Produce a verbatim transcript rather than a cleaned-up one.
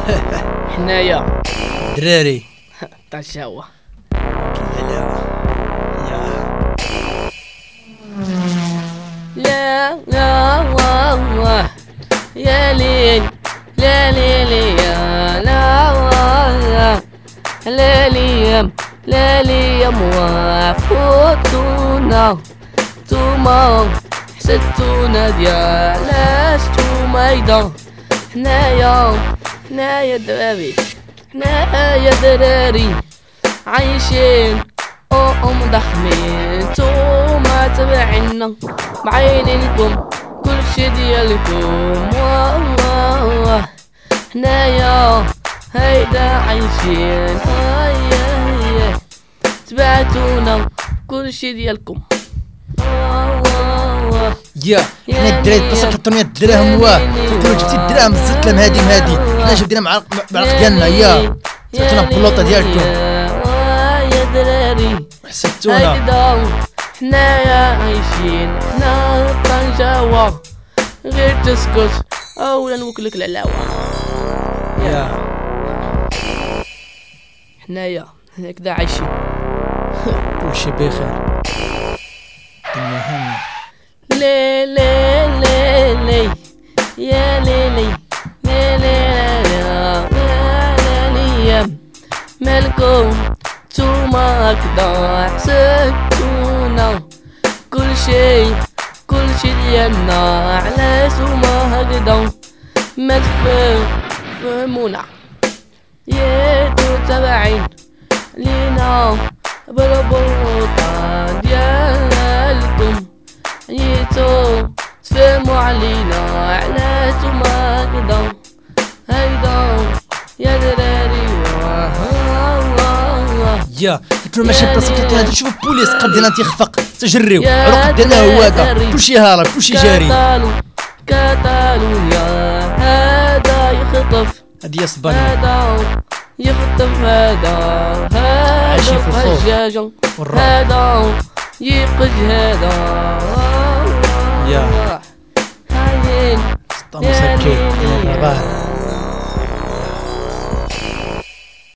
حنايا دراري طشاوة الحلاوة يا لا لا يا ليل لا ليل يا لا لا ليام لا ليام وفوتونا توما حسدتونا ديال اشتو ميدا حنايا حنايا دراري حنايا دراري عايشين او مضحمين توما تبعنا بعينكم كلشي ديالكم واه حنايا هيدا عايشين هيا هيا تبعتونا كلشي ديالكم يا حنا الدراري اتصل حطوا لنا الدراهم واه قلتوا جبتي الدراهم الزتلم هادي هادي حنا جبدينا مع العرق ديالنا يا عطينا البلوطه ديالكم يا دراري حسبتونا حنايا عايشين حنا طنجاوة غير تسكت اولا نوكلك العلاوة يا حنايا هكذا عايشين كلشي بخير الدنيا هانية لي لي لي لي يا ليلي لي لي لي مالكم توما هكذا حسدتونا كل شي كل شي ديالنا علاش توما هكذا ما تفهمونا يا تابعين لينا بالبلوطة ديالكم عيتو تفهموا علينا علاش توما هكذا هيدا يا دراري يا قلت له ماشي بلاصتك هادي شوف البوليس قدنا تيخفق تجريو عروق ديالنا هو هذا كلشي هارب كلشي جاري كاتالونيا هذا يخطف هادي اسبانيا هذا يخطف هذا عايشين في هذا الخوف حجاجة والرعب هذا يقج هذا